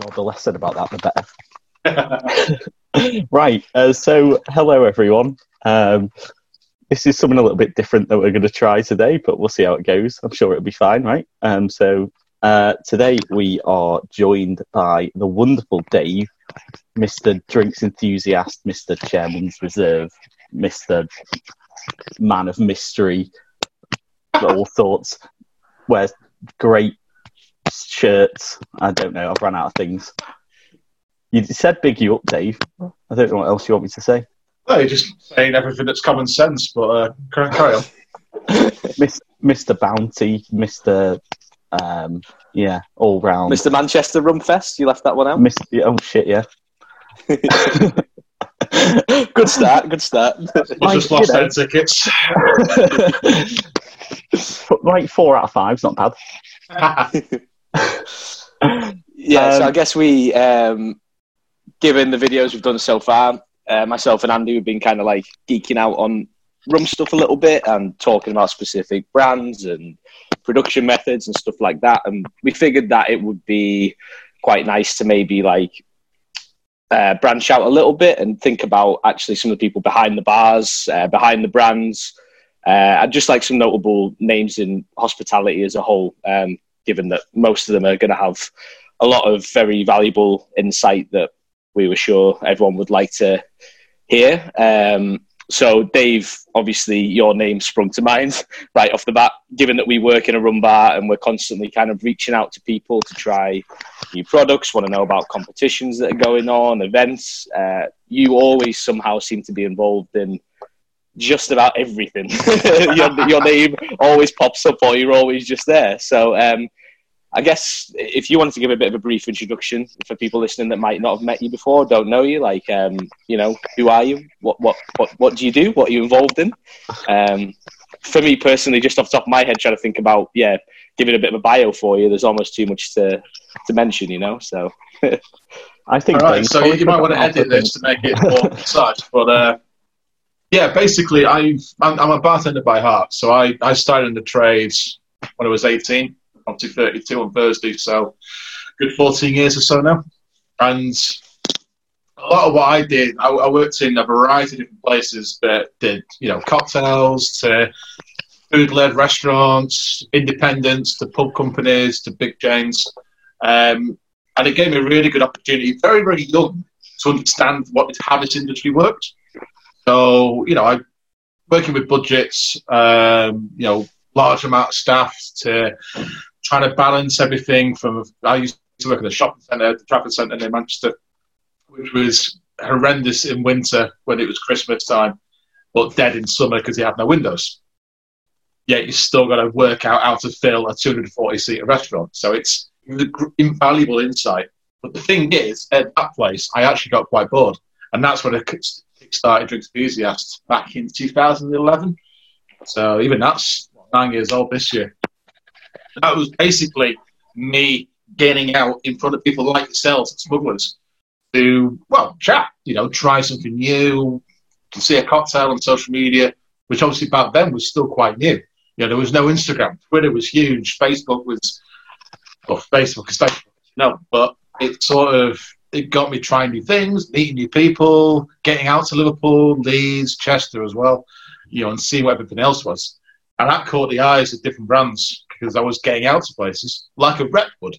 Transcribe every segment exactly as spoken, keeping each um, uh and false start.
Oh, the less said about that, the better. Right, uh, so hello everyone. Um, this is something a little bit different that we're going to try today, but we'll see how it goes. I'm sure it'll be fine, right? Um, so uh, today we are joined by the wonderful Dave, Mister Drinks Enthusiast, Mister Chairman's Reserve, Mister Man of Mystery, all sorts, wears great shirts. I don't know, I've run out of things. You said big you up, Dave. I don't know what else you want me to say. No, you're just saying everything that's common sense, but uh, carry on. Mister Bounty, Mister Um, yeah, all round. Mister Manchester Rumfest, you left that one out? Mister Oh, shit, yeah. Good start, good start. I just lost ten tickets. Like four out of five, it's not bad. Yeah, um, so I guess we, um, given the videos we've done so far, uh, myself and Andy have been kind of like geeking out on rum stuff a little bit and talking about specific brands and production methods and stuff like that. And we figured that it would be quite nice to maybe like uh, branch out a little bit and think about actually some of the people behind the bars, uh, behind the brands, uh, and just like some notable names in hospitality as a whole, um, given that most of them are going to have a lot of very valuable insight that we were sure everyone would like to hear. Um, so, Dave, obviously your name sprung to mind right off the bat, given that we work in a rum bar and we're constantly kind of reaching out to people to try new products, want to know about competitions that are going on, events. Uh, you always somehow seem to be involved in just about everything. your, your name always pops up or you're always just there. So, um, I guess if you wanted to give a bit of a brief introduction for people listening that might not have met you before, don't know you, like, um, you know, who are you? What, what, what, what do you do? What are you involved in? Um, for me personally, just off the top of my head, trying to think about, yeah, giving a bit of a bio for you, there's almost too much to, to mention, you know, so. I think. All right, so you, you might want to edit this to make it more precise, but uh, yeah, basically, I've, I'm, I'm a bartender by heart, so I, I started in the trades when I was eighteen. I'm to thirty-two on Thursday, so good fourteen years or so now. And a lot of what I did, I, I worked in a variety of different places that did, you know, cocktails to food-led restaurants, independents to pub companies to big chains. Um, and it gave me a really good opportunity, very, very young, to understand what how this industry worked. So, you know, I working with budgets, um, you know, large amount of staff to trying to balance everything from, I used to work at the shopping centre, the Trafford Centre in Manchester, which was horrendous in winter when it was Christmas time, but dead in summer because you had no windows. Yet you still got to work out how to fill a two hundred forty seater restaurant. So it's invaluable insight. But the thing is, at that place, I actually got quite bored. And that's when I started Drinks Enthusiast back in two thousand eleven. So even that's nine years old this year. That was basically me getting out in front of people like yourselves at Smugglers to, well, chat, you know, try something new, to see a cocktail on social media, which obviously back then was still quite new. You know, there was no Instagram. Twitter was huge. Facebook was, well, Facebook is Facebook, no, but it sort of, it got me trying new things, meeting new people, getting out to Liverpool, Leeds, Chester as well, you know, and seeing what everything else was. And that caught the eyes of different brands because I was getting out to places like a rep would.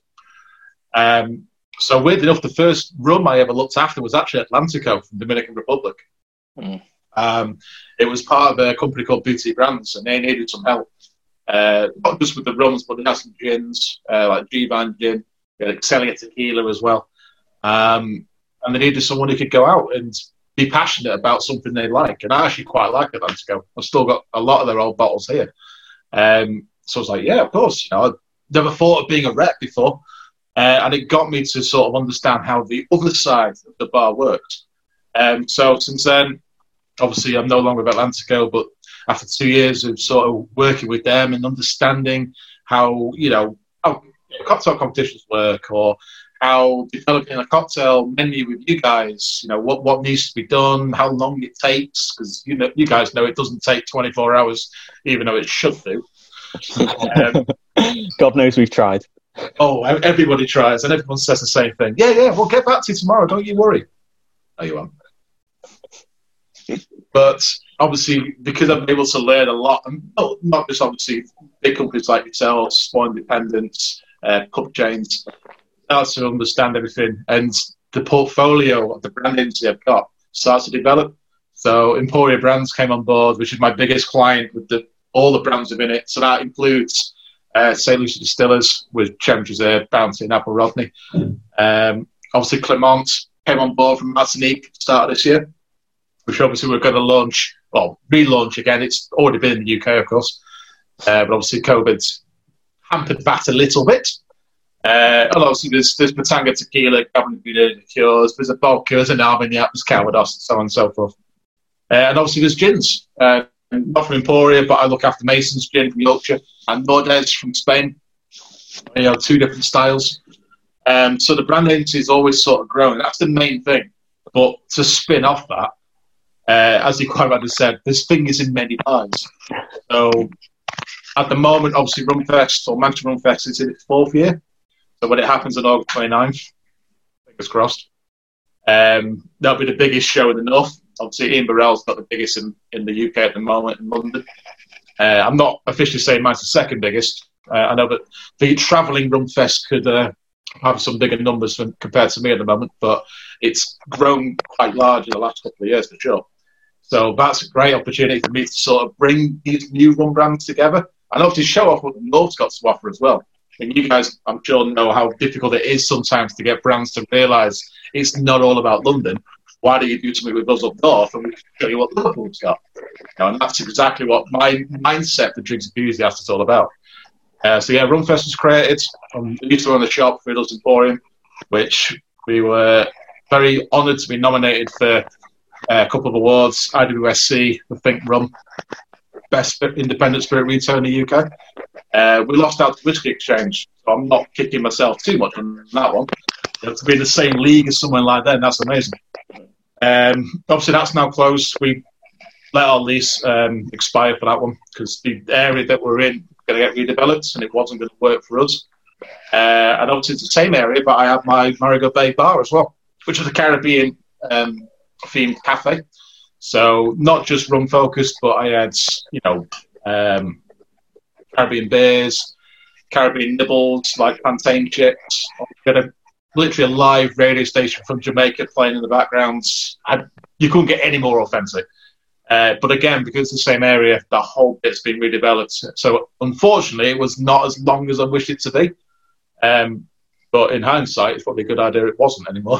Um, so weird enough, the first rum I ever looked after was actually Atlantico from the Dominican Republic. Mm. Um, it was part of a company called Boutique Brands, and they needed some help. Uh, not just with the rums, but they had some gins, uh, like G-Van gin, like selling a tequila as well. Um, and they needed someone who could go out and be passionate about something they like. And I actually quite like Atlantico. I've still got a lot of their old bottles here. Um, so I was like, yeah, of course. You know, I'd never thought of being a rep before. Uh, and it got me to sort of understand how the other side of the bar worked. Um, so since then, obviously I'm no longer with Atlantico, but after two years of sort of working with them and understanding how, you know, how cocktail competitions work or how developing a cocktail menu with you guys, you know, what, what needs to be done, how long it takes, because you know, you guys know it doesn't take twenty-four hours, even though it should do. Um, God knows we've tried. Oh, everybody tries, and everyone says the same thing. Yeah, yeah, we'll get back to you tomorrow. Don't you worry. No, you won't. But obviously, because I've been able to learn a lot, and not, not just obviously big companies like yourselves, small independents, uh, pub chains, starts to understand everything, and the portfolio of the brand agency I've got starts to develop. So Emporia Brands came on board, which is my biggest client with the, all the brands within it. So that includes uh, Saint Lucia Distillers with Chemex Reserve, Bounty, and Apple Rodney. Um, obviously, Clermont came on board from Martinique at the start of this year, which obviously we're going to launch, well, relaunch again. It's already been in the U K, of course. Uh, but obviously, COVID's hampered that a little bit. Uh, and obviously, there's, there's Matanga Tequila, Cabernet Sauvignon Liqueurs, there's a vodka, there's an Armagnac, there's Calvados, and so on and so forth. Uh, and obviously, there's gins. Uh, not from Emporia, but I look after Mason's Gin from Yorkshire and Nordes from Spain. You know, two different styles. Um, so the brand agency is always sort of growing. That's the main thing. But to spin off that, uh, as you quite rightly said, there's fingers in many pies. So at the moment, obviously, Rumfest or Manchester Rumfest is in its fourth year. So when it happens on August twenty-ninth, fingers crossed, um, that'll be the biggest show in the north. Obviously, Ian Burrell's got the biggest in, in the U K at the moment in London. Uh, I'm not officially saying mine's the second biggest. Uh, I know that the travelling Rumfest could uh, have some bigger numbers for, compared to me at the moment, but it's grown quite large in the last couple of years for sure. So that's a great opportunity for me to sort of bring these new rum brands together and obviously show off what the North's got to offer as well. And you guys, I'm sure, know how difficult it is sometimes to get brands to realise it's not all about London. Why do you do something with us up north and we can show you what Liverpool's got? You know, and that's exactly what my mindset for Drinks Enthusiast is all about. Uh, so, yeah, Rumfest was created. Um, we used to run the shop, Fiddles Emporium, which we were very honoured to be nominated for a couple of awards. I W S C, the Think Rum, Best Independent Spirit Retailer in the U K. Uh, we lost out to Whisky Exchange, so I'm not kicking myself too much on that one. You know, to be in the same league as someone like that, that's amazing. Um, obviously, that's now closed. We let our lease um, expire for that one because the area that we're in is going to get redeveloped and it wasn't going to work for us. Uh, and obviously, it's the same area, but I have my Marigot Bay bar as well, which is a Caribbean um, themed cafe. So not just rum focused, but I had, you know, um, Caribbean beers, Caribbean nibbles like plantain chips. I've got a literally a live radio station from Jamaica playing in the background. I, you couldn't get any more authentic. Uh, but again, because it's the same area, the whole bit's been redeveloped. So unfortunately, it was not as long as I wished it to be. Um, but in hindsight, it's probably a good idea it wasn't anymore.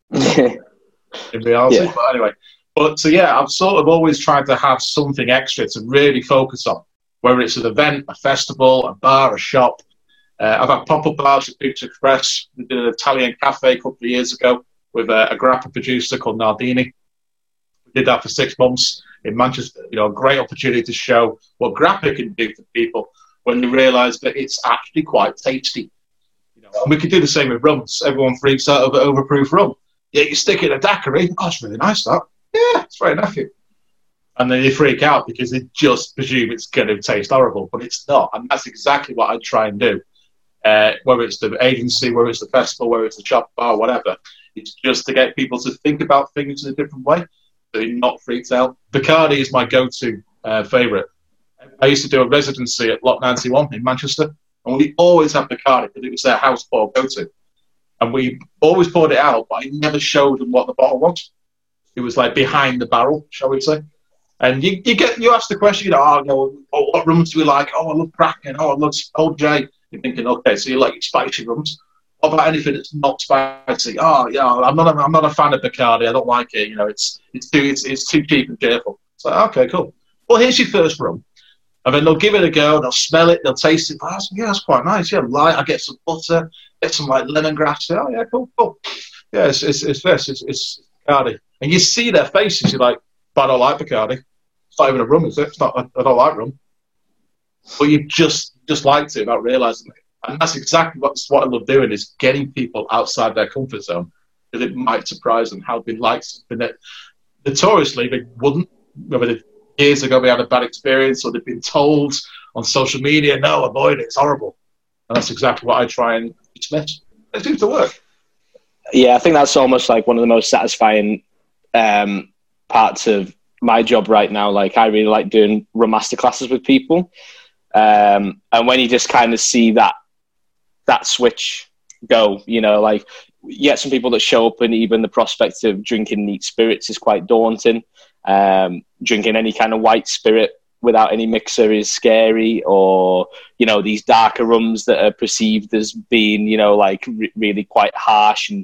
In reality, yeah. But anyway. But so yeah, I've sort of always tried to have something extra to really focus on, whether it's an event, a festival, a bar, a shop. Uh, I've had pop-up bars at Pizza Express. We did an Italian cafe a couple of years ago with a, a grappa producer called Nardini. We did that for six months in Manchester. You know, a great opportunity to show what grappa can do for people when they realise that it's actually quite tasty. You know, and we could do the same with rums. Everyone freaks out over overproof rum. Yeah, you stick it in a daiquiri. Oh, it's really nice, that. Yeah, it's very nice. And then they freak out because they just presume it's going to taste horrible, but it's not. And that's exactly what I try and do. Uh, whether it's the agency, whether it's the festival, whether it's the shop bar, whatever. It's just to get people to think about things in a different way, so they're not freaked out. Bacardi is my go-to uh, favourite. I used to do a residency at Lot ninety-one in Manchester, and we always had Bacardi because it was their house pour go-to. And we always poured it out, but I never showed them what the bottle was. It was like behind the barrel, shall we say. And you, you get you ask the question, you know, oh, you know, oh, what rums do we like? Oh, I love Kraken. Oh, I love Old J. You're thinking, okay, so you like your spicy rums. What about anything that's not spicy? Oh, yeah, I'm not. A, I'm not a fan of Bacardi. I don't like it. You know, it's it's too it's, it's too cheap and cheerful. It's like, okay, cool. Well, here's your first rum, and then they'll give it a go. They'll smell it. They'll taste it. Oh, yeah, that's quite nice. Yeah, light. I get some butter. Get some like lemongrass. Oh, yeah, cool, cool. Yeah, it's it's it's this. It's, it's Bacardi, and you see their faces. You're like, but I don't like Bacardi. It's not even a rum, is it? It's not. I, I don't like rum. But you just just liked it without realising it. And that's exactly what, what I love doing, is getting people outside their comfort zone, because it might surprise them how they like something that notoriously they wouldn't. Whether they, years ago they had a bad experience or they've been told on social media, no, avoid it, it's horrible. And that's exactly what I try and dismiss. It seems to work. Yeah, I think that's almost like one of the most satisfying um, parts of my job right now. Like, I really like doing rum masterclasses with people. Um, and when you just kind of see that that switch go, you know, like, you get some people that show up and even the prospect of drinking neat spirits is quite daunting. Um, drinking any kind of white spirit without any mixer is scary, or, you know, these darker rums that are perceived as being, you know, like re- really quite harsh and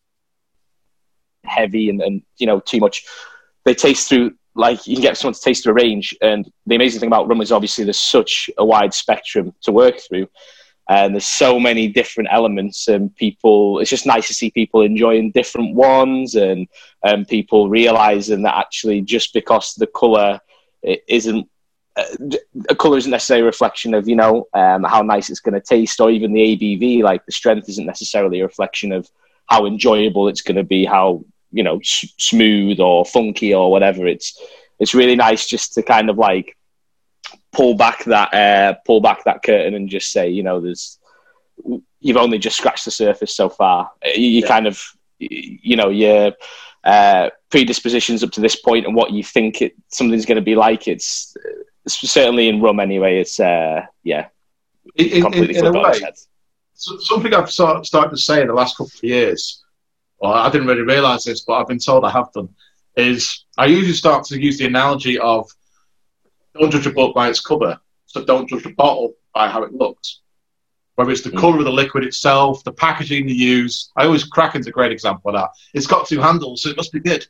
heavy and, and, you know, too much. They taste through, like, you can get someone to taste through a range. And the amazing thing about rum is obviously there's such a wide spectrum to work through. And there's so many different elements, and people, it's just nice to see people enjoying different ones, and, and people realizing that actually just because the color it isn't, uh, a color isn't necessarily a reflection of, you know, um, how nice it's going to taste, or even the A B V, like the strength isn't necessarily a reflection of how enjoyable it's going to be, how, you know, s- smooth or funky or whatever. It's, it's really nice just to kind of like, pull back that uh, pull back that curtain and just say, you know, there's you've only just scratched the surface so far. You, you yeah. kind of, you know, your uh, predispositions up to this point and what you think it something's going to be like. It's, it's certainly in rum anyway. It's uh, yeah, in, completely in, in a way. So, something I've sort of started to say in the last couple of years, well, I didn't really realise this, but I've been told I have done, is I usually start to use the analogy of, don't judge a book by its cover, so don't judge a bottle by how it looks. Whether it's the mm. colour of the liquid itself, the packaging they use. I always, Kraken's a great example of that. It's got two handles, so it must be good.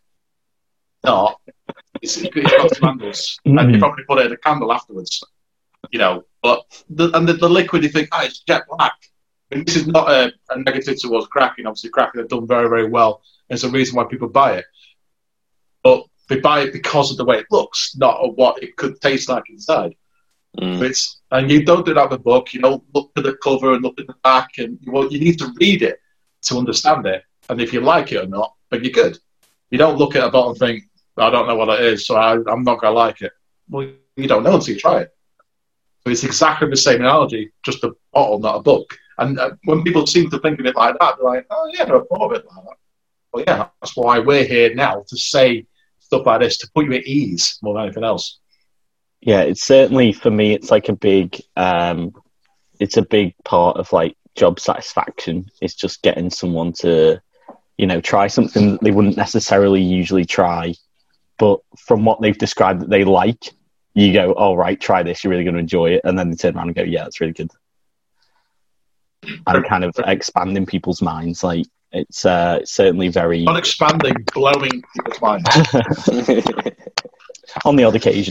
No, it's, it's got two handles, mm. and you probably put it in a candle afterwards. You know, but the, and the, the liquid, you think, oh, it's jet black. And this is not a, a negative towards Kraken. Obviously, Kraken have done very, very well. There's a reason why people buy it, but they buy it because of the way it looks, not of what it could taste like inside. Mm. It's, and you don't do that with a book. You don't look at the cover and look at the back, and you, well, you need to read it to understand it. And if you like it or not, then you're good. You don't look at a bottle and think, I don't know what it is, so I, I'm not going to like it. Well, you don't know until you try it. So it's exactly the same analogy, just a bottle, not a book. And uh, when people seem to think of it like that, they're like, oh, yeah, I've thought of it like that. Well, yeah, that's why we're here now, to say stuff like this, to put you at ease more than anything else. Yeah, it's certainly, for me, it's like a big, um, it's a big part of like job satisfaction. It's just getting someone to, you know, try something that they wouldn't necessarily usually try, but from what they've described that they like, you go, oh, right, try this, you're really going to enjoy it. And then they turn around and go, yeah, it's really good. And kind of expanding people's minds. Like, it's uh, certainly very... Not expanding, blowing people's minds. On the odd occasion.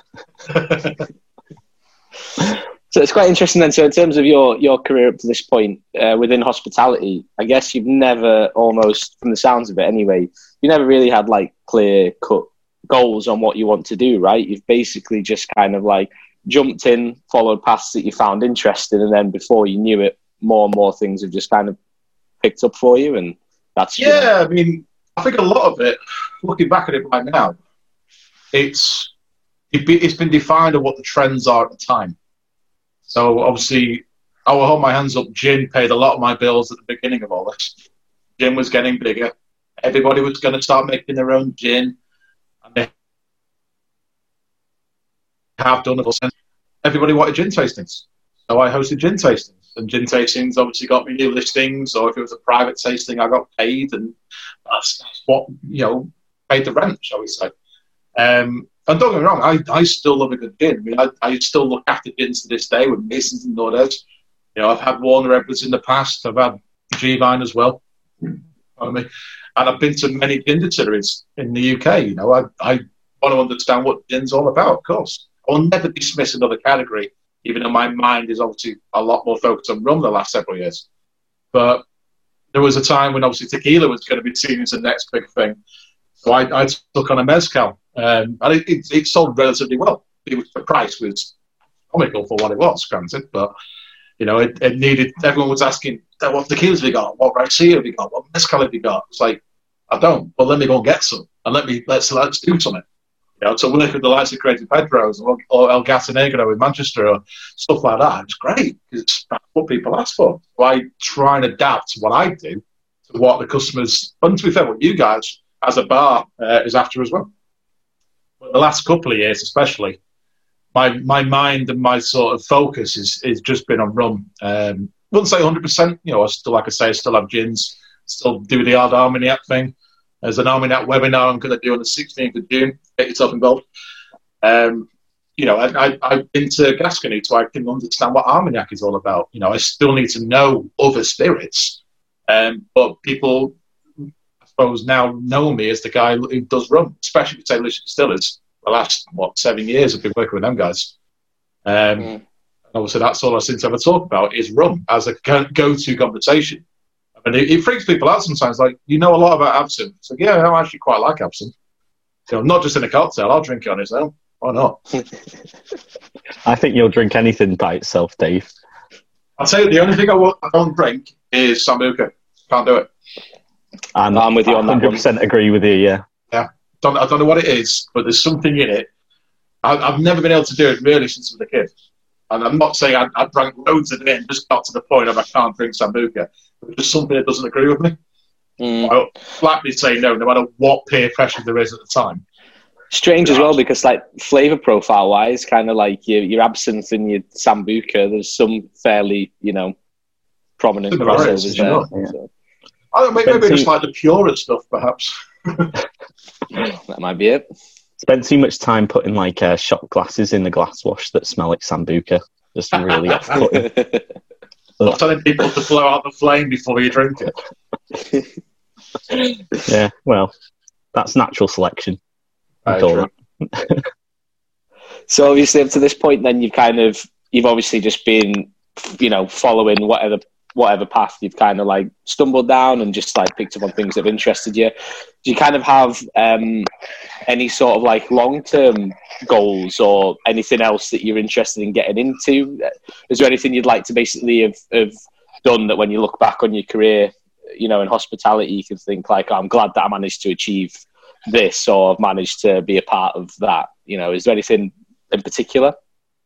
So it's quite interesting then. So in terms of your, your career up to this point uh, within hospitality, I guess you've never almost, from the sounds of it anyway, you never really had like clear-cut goals on what you want to do, right? You've basically just kind of like jumped in, followed paths that you found interesting, and then before you knew it, more and more things have just kind of picked up for you, and that's... Yeah, you know. I mean, I think a lot of it, looking back at it right now, it's it's been defined on what the trends are at the time. So obviously, I will hold my hands up, gin paid a lot of my bills at the beginning of all this. Gin was getting bigger. Everybody was going to start making their own gin. And they have done it. Everybody wanted gin tastings. So I hosted gin tastings. And gin tastings obviously got me new listings, or if it was a private tasting, I got paid. And that's, that's what, you know, paid the rent, shall we say. Um, and don't get me wrong, I, I still love a good gin. I mean, I, I still look after gins to this day with Masons and Nordes. You know, I've had Warner Edwards in the past. I've had G-Vine as well. I mean, and I've been to many gin distilleries in the U K. You know, I, I want to understand what gin's all about, of course. I'll never dismiss another category, even though my mind is obviously a lot more focused on rum the last several years. But there was a time when obviously tequila was going to be seen as the next big thing. So I, I took on a mezcal. Um, and it, it, it sold relatively well. It was, the price was comical for what it was, granted, but you know, it, it needed. Everyone was asking, "What tequilas have you got? What Garcia have you got? What mezcal have you got?" It's like, I don't. Well, let me go and get some, and let me let's let's do something. You know, to work with the likes of Creative Pedros or, or El Gato Negro in Manchester or stuff like that, it's great because that's what people ask for. So I try and adapt what I do to what the customers, and to be fair, what you guys as a bar uh, is after as well. But the last couple of years, especially, my my mind and my sort of focus is is just been on rum. Um, wouldn't say one hundred percent. You know, I still, like I say, I still have gins, still do the odd Armagnac thing. There's an Armagnac webinar I'm going to do on the sixteenth of June. Get yourself involved. Um, you know, I, I, I've been to Gascony so I can understand what Armagnac is all about. You know, I still need to know other spirits. Um, but people, I suppose, now know me as the guy who does rum, especially with Saint Lucia Distillers. The last, what, seven years I've been working with them guys. Um, mm. Obviously, that's all I seem to ever talk about is rum as a go-to conversation. And it, it freaks people out sometimes. Like, you know a lot about absinthe. So, yeah, I actually quite like absinthe. So, not just in a cocktail. I'll drink it on its own. Why not? I think you'll drink anything by itself, Dave. I'll tell you, the only thing I, will, I don't drink is Sambuca. Can't do it. I'm, I'm with you on that. one hundred percent agree with you, yeah. Yeah. Don't, I don't know what it is, but there's something in it. I, I've never been able to do it really since I was a kid. And I'm not saying I, I drank loads of it and just got to the point of I can't drink Sambuca. It's just something that doesn't agree with me. Mm. I'll flatly say no, no matter what peer pressure there is at the time. Strange as well, because like flavour profile wise, kind of like your, your absinthe and your Sambuca, there's some fairly, you know, prominent crossovers there. Yeah. So. I don't know, maybe, maybe just like the purer stuff, perhaps. That might be it. Spent too much time putting like uh, shot glasses in the glass wash that smell like Sambuca. Just really off-putting. Not telling people to blow out the flame before you drink it. Yeah, well, that's natural selection. Right, so obviously up to this point then you've kind of, you've obviously just been, you know, following whatever whatever path you've kind of like stumbled down and just like picked up on things that have interested you. Do you kind of have um, any sort of like long-term goals or anything else that you're interested in getting into? Is there anything you'd like to basically have, have done that when you look back on your career, you know, in hospitality, you can think like, oh, I'm glad that I managed to achieve this or I've managed to be a part of that? You know, is there anything in particular?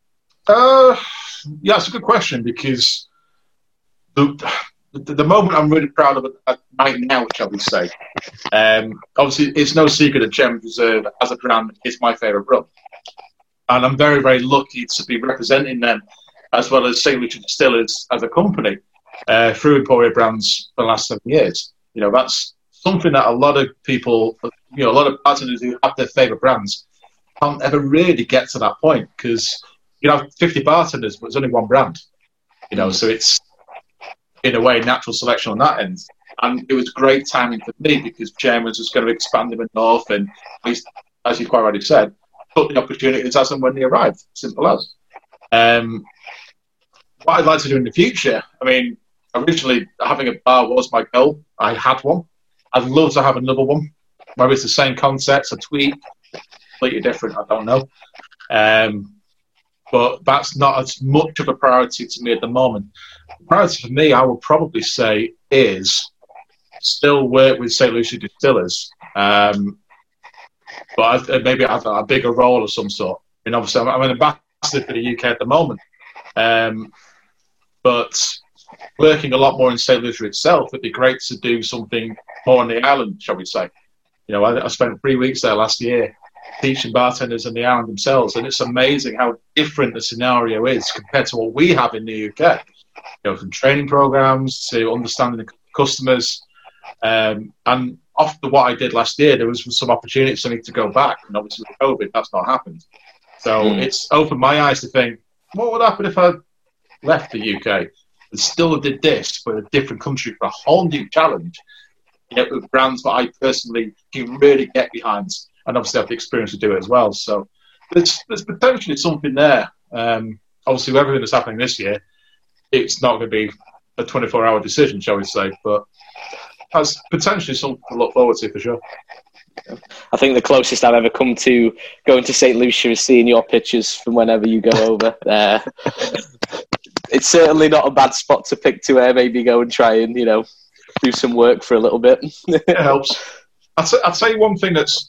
Uh, yeah, it's a good question because The, the, the moment I'm really proud of it right now, shall we say, um, obviously it's no secret that Chairman's Reserve as a brand is my favourite rum. And I'm very, very lucky to be representing them as well as Saint Lucia Distillers as a company uh, through Emporia Brands for the last seven years. You know, that's something that a lot of people, you know, a lot of bartenders who have their favourite brands can't ever really get to that point because you have fifty bartenders, but it's only one brand. You know, so it's, in a way, natural selection on that end. And it was great timing for me because Chairman's was going to expand them in North and, as you quite rightly said, took the opportunities as and when they arrived. Simple as. Um, what I'd like to do in the future, I mean, originally having a bar was my goal. I had one. I'd love to have another one. Whether it's the same concepts, a tweak, completely different, I don't know. Um, but that's not as much of a priority to me at the moment. The priority for me, I would probably say, is still work with Saint Lucia Distillers, um, but I, maybe have a bigger role of some sort. I mean, obviously, I'm, I'm an ambassador for the U K at the moment, um, but working a lot more in Saint Lucia itself, it'd be great to do something more on the island, shall we say. You know, I, I spent three weeks there last year teaching bartenders on the island themselves, and it's amazing how different the scenario is compared to what we have in the U K. You know, from training programs to understanding the customers, um, and after what I did last year, there was some opportunities for me to go back, and obviously with COVID, that's not happened. So mm. it's opened my eyes to think, what would happen if I left the U K and still did this for a different country for a whole new challenge? You know, with brands that I personally can really get behind, and obviously have the experience to do it as well. So there's there's potentially something there. Um, obviously, with everything that's happening this year, it's not going to be a twenty-four hour decision, shall we say, but has potentially something to look forward to for sure. I think the closest I've ever come to going to Saint Lucia is seeing your pictures from whenever you go over. Uh, it's certainly not a bad spot to pick to uh, maybe go and try and, you know, do some work for a little bit. It helps. I'd say, I'd say one thing that's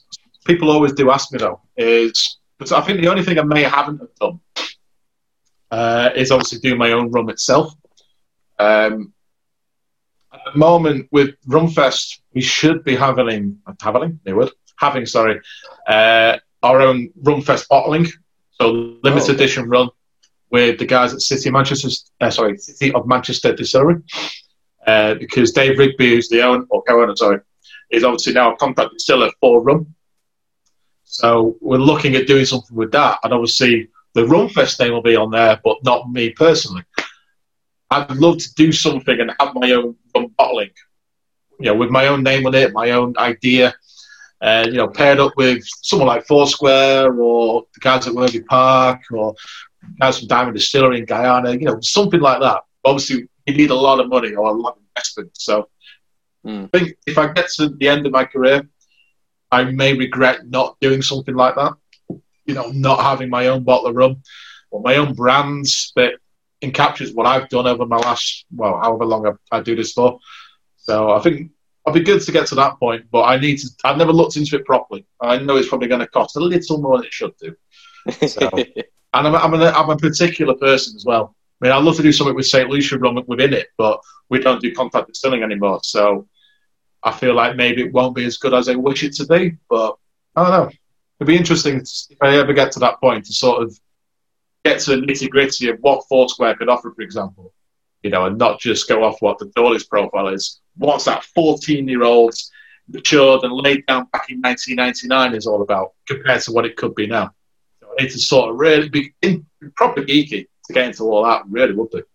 people always do ask me though is because I think the only thing I may haven't have done uh, is obviously do my own rum itself. Um, at the moment with Rumfest, we should be having having new word having sorry uh, our own Rumfest bottling, so limited oh, okay. edition rum with the guys at City of Manchester, uh, sorry City of Manchester Distillery, uh, because Dave Rigby, who's the owner or co-owner, sorry, is obviously now a contract distiller for rum. So we're looking at doing something with that, and obviously the Rumfest name will be on there, but not me personally. I'd love to do something and have my own rum bottling, you know, with my own name on it, my own idea, and uh, you know, paired up with someone like Foursquare or the guys at Worthy Park or guys from Diamond Distillery in Guyana, you know, something like that. Obviously, you need a lot of money or a lot of investment. So mm. I think if I get to the end of my career, I may regret not doing something like that. You know, not having my own bottle of rum or my own brands that encaptures what I've done over my last, well, however long I, I do this for. So I think I'll be good to get to that point, but I need to, I've never looked into it properly. I know it's probably going to cost a little more than it should do. So, and I'm, I'm, a, I'm a particular person as well. I mean, I'd love to do something with Saint Lucia rum within it, but we don't do contract distilling anymore. So I feel like maybe it won't be as good as I wish it to be, but I don't know. It'd be interesting if I ever get to that point to sort of get to the nitty-gritty of what Foursquare could offer, for example, you know, and not just go off what the Dawley's profile is. What's that fourteen-year-old matured and laid down back in nineteen ninety-nine is all about compared to what it could be now. So I need to sort of really be in, proper geeky to get into all that. Really would be.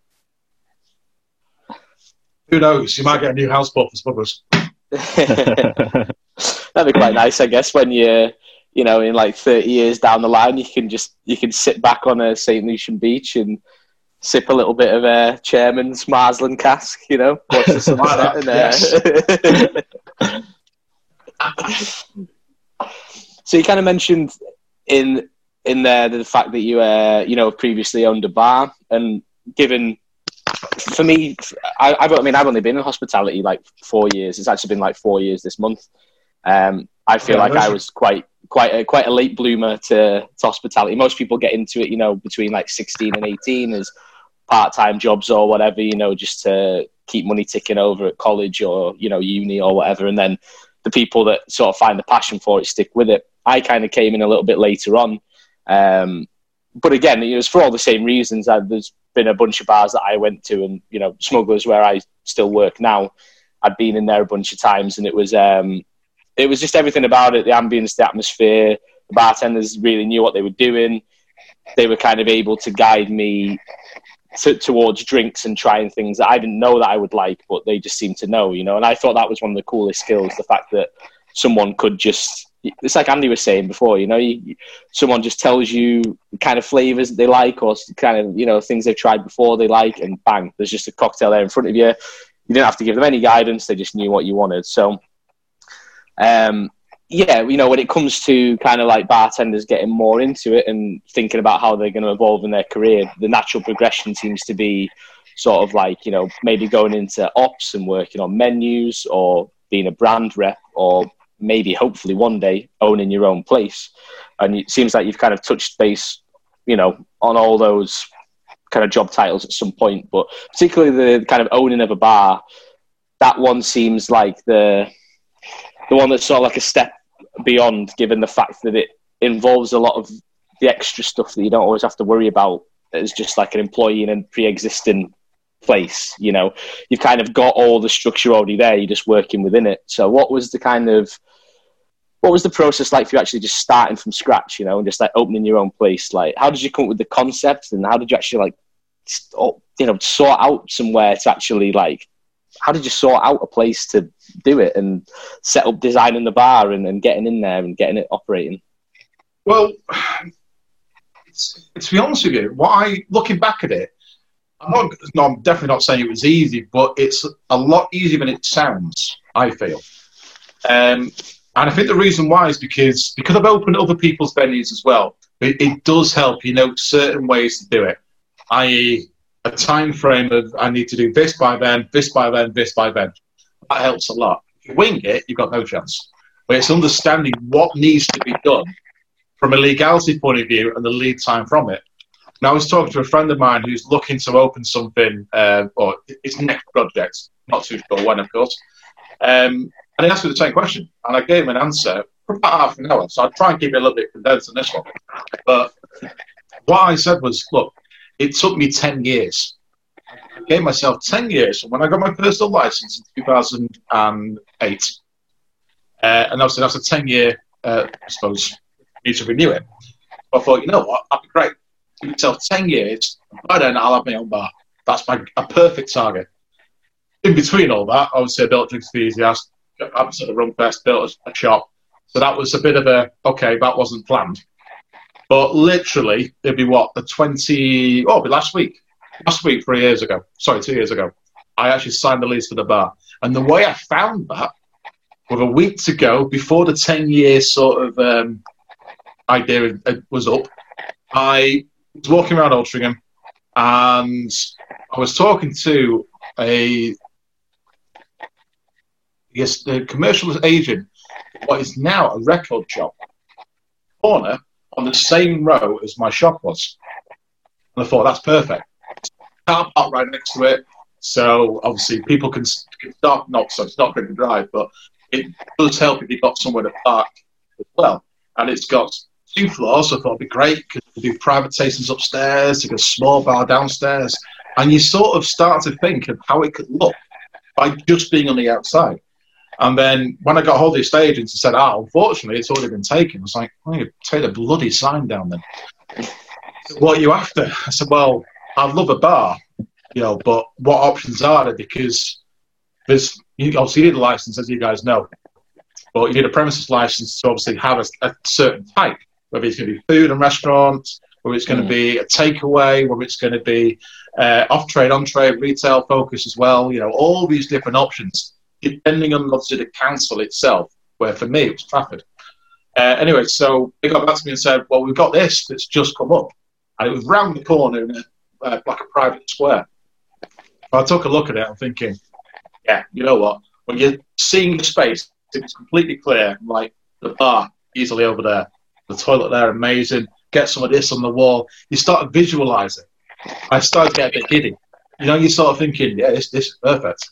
Who knows? You might get a new house bought for Smuggler's. That'd be quite nice, I guess, when you, you know, in like thirty years down the line, you can just you can sit back on a Saint Lucian beach and sip a little bit of a Chairman's Marsland cask, you know, watch the sunset. And, uh... So you kind of mentioned in in there the fact that you, uh, you know, previously owned a bar, and given. For me, I, I mean, I've only been in hospitality like four years. It's actually been like four years this month. Um, I feel yeah, like I was quite, quite, a, quite a late bloomer to, to hospitality. Most people get into it, you know, between like sixteen and eighteen as part-time jobs or whatever, you know, just to keep money ticking over at college or, you know, uni or whatever. And then the people that sort of find the passion for it stick with it. I kind of came in a little bit later on. Um, but again, it was for all the same reasons. I, there's been a bunch of bars that I went to, and you know, Smugglers, where I still work now, I'd been in there a bunch of times, and it was um, it was just everything about it, the ambience, the atmosphere. The bartenders really knew what they were doing. They were kind of able to guide me to, towards drinks and trying things that I didn't know that I would like, but they just seemed to know, you know. And I thought that was one of the coolest skills, the fact that someone could just, it's like Andy was saying before, you know, you, someone just tells you the kind of flavours that they like, or kind of, you know, things they've tried before they like, and bang, there's just a cocktail there in front of you. You didn't have to give them any guidance, they just knew what you wanted. So, um, yeah, you know, when it comes to kind of like bartenders getting more into it and thinking about how they're going to evolve in their career, the natural progression seems to be sort of like, you know, maybe going into ops and working on menus, or being a brand rep, or maybe hopefully one day owning your own place. And it seems like you've kind of touched base, you know, on all those kind of job titles at some point, but particularly the kind of owning of a bar, that one seems like the the one that's sort of like a step beyond, given the fact that it involves a lot of the extra stuff that you don't always have to worry about as just like an employee in a pre-existing place. You know, you've kind of got all the structure already there, you're just working within it. So what was the kind of what was the process like for you actually just starting from scratch, you know, and just like opening your own place? Like, how did you come up with the concept, and how did you actually like, you know, sort out somewhere to actually like, how did you sort out a place to do it and set up designing the bar and, and getting in there and getting it operating? Well, it's, to be honest with you, what I, looking back at it, I'm not, no, I'm definitely not saying it was easy, but it's a lot easier than it sounds, I feel. Um, and I think the reason why is because, because I've opened other people's venues as well. It, it does help, you know, certain ways to do it, that is a time frame of I need to do this by then, this by then, this by then. That helps a lot. If you wing it, you've got no chance. but it's understanding what needs to be done from a legality point of view and the lead time from it. And I was talking to a friend of mine who's looking to open something, uh, or his next project, not too sure when, of course. Um, and he asked me the same question, and I gave him an answer for about half an hour. So I'll try and keep it a little bit condensed on this one. But what I said was, look, it took me ten years. I gave myself ten years from when I got my personal license in two thousand eight. Uh, and obviously that's a ten-year, uh, I suppose, need to renew it. I thought, you know what, that'd be great. Give myself ten years, and by then I'll have my own bar. That's my a perfect target. In between all that, obviously I built Drinks Enthusiast, got sort of Rumfest, built a, a shop. So that was a bit of a, okay, that wasn't planned. But literally, it'd be what, the twenty, oh, it'd be last week. Last week, three years ago. Sorry, two years ago. I actually signed the lease for the bar. And the way I found that, with a week to go, before the ten-year sort of um, idea was up, I was walking around Altrincham, and I was talking to a, yes, the commercial agent, what is now a record shop, corner on the same row as my shop was. And I thought, that's perfect. Car park right next to it, so obviously people can, can start, not so it's not going to drive, but it does help if you've got somewhere to park as well. And it's got two floors, so I thought it'd be great because we do private tastings upstairs, you got a small bar downstairs, and you sort of start to think of how it could look by just being on the outside. And then when I got hold of the estate agents and said, ah, unfortunately, it's already been taken, I was like, I'm going to take the bloody sign down then. So what are you after? I said, well, I'd love a bar, you know, but what options are there? Because there's, you obviously you need a license, as you guys know, but you need a premises license to obviously have a, a certain type, whether it's going to be food and restaurants, whether it's going mm. to be a takeaway, whether it's going to be uh, off-trade, on-trade, retail focus as well, you know, all these different options, depending on obviously the council itself, where for me it was Trafford. Uh, anyway, so they got back to me and said, well, we've got this that's just come up. And it was round the corner in a, uh, like a private square. So I took a look at it, I'm thinking, yeah, you know what? When you're seeing the space, it's completely clear, like the bar easily over there, the toilet there, amazing, get some of this on the wall. You start visualising. I started to get a bit giddy. You know, you start thinking, yeah, this, this is perfect.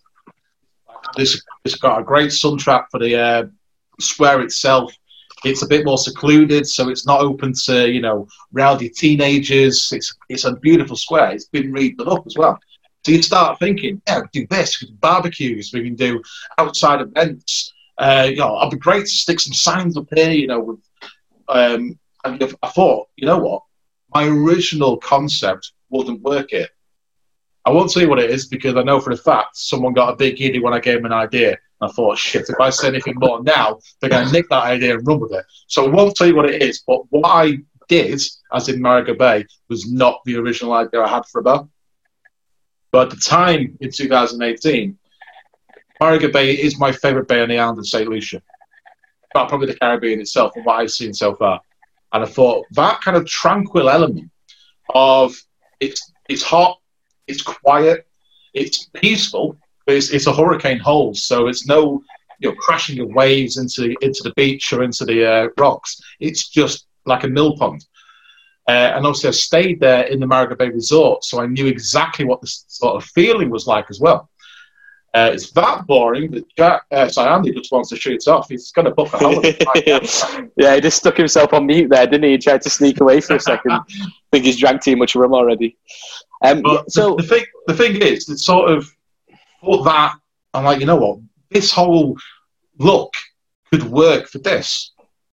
This, it's got a great sun trap for the uh, square itself. It's a bit more secluded, so it's not open to, you know, rowdy teenagers. It's it's a beautiful square. It's been redone up as well. So you start thinking, yeah, we can do this, we can do barbecues, we can do outside events. Uh, you know, it'd be great to stick some signs up here, you know. With, um, and I thought, you know what, my original concept wouldn't work here. I won't tell you what it is because I know for a fact someone got a big giddy when I gave them an idea. And I thought, shit, if I say anything more now, they're going to nick that idea and run with it. So I won't tell you what it is, but what I did, as in Marigot Bay, was not the original idea I had for a bar. But at the time, in two thousand eighteen, Marigot Bay is my favourite bay on the island of Saint Lucia. But probably the Caribbean itself, from what I've seen so far. And I thought, that kind of tranquil element of it's it's hot, it's quiet, it's peaceful, but it's, it's a hurricane hole, so it's no, you know, crashing of waves into into the beach or into the uh, rocks. It's just like a mill pond. Uh, and obviously I stayed there in the Marigot Bay Resort, so I knew exactly what the sort of feeling was like as well. Uh, it's that boring that Jack, uh, sorry, Andy just wants to shoot off. He's going to book a holiday. Yeah, he just stuck himself on mute there, didn't he? He tried to sneak away for a second. I think he's drank too much rum already. Um, but so the, the thing, the thing is, it's sort of thought that I'm like, you know what, this whole look could work for this.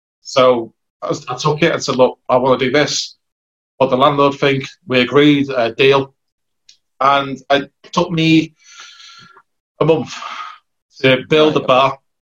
So I, was, I took it and said, look, I want to do this. What the landlord think? We agreed, uh, deal, and it took me a month to build a bar,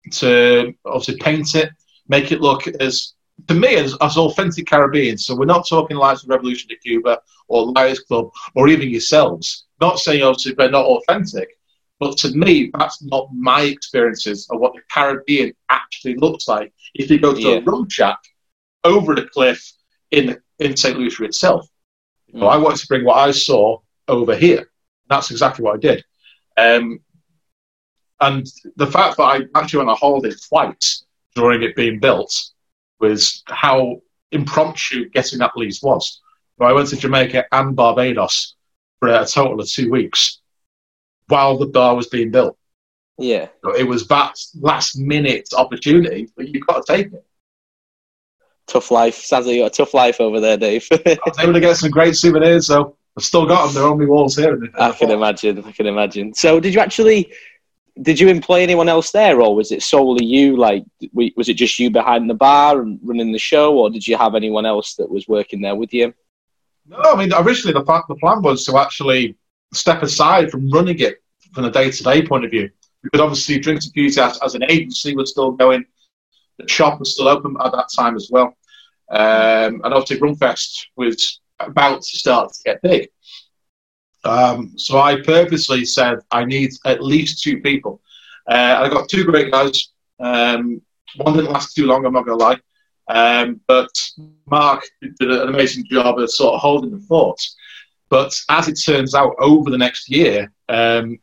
to obviously paint it, make it look as, to me, as, as authentic Caribbean. So we're not talking like Revolution de Cuba or Liars Club or even yourselves. Not saying obviously they're not authentic, but to me, that's not my experiences of what the Caribbean actually looks like. If you go to yeah. a rum shack over the cliff in in Saint Lucia itself, mm. so I wanted to bring what I saw over here. That's exactly what I did. Um, And the fact that I actually went on a holiday twice during it being built was how impromptu getting that lease was. So I went to Jamaica and Barbados for a total of two weeks while the bar was being built. Yeah. So it was that last minute opportunity, but you've got to take it. Tough life. Sounds like you got a tough life over there, Dave. I was able to get some great souvenirs, so I've still got them. They're on my walls here. In the, in I can imagine. I can imagine. So did you actually, did you employ anyone else there, or was it solely you? Like, was it just you behind the bar and running the show, or did you have anyone else that was working there with you? No, I mean, originally the, the plan was to actually step aside from running it from a day-to-day point of view. Because obviously Drinks Enthusiast as an agency was still going. The shop was still open at that time as well. Um, and obviously Rumfest was about to start to get big. Um, so I purposely said I need at least two people. Uh, and I got two great guys. Um, one didn't last too long, I'm not going to lie. Um, but Mark did an amazing job of sort of holding the fort. But as it turns out, over the next year, um,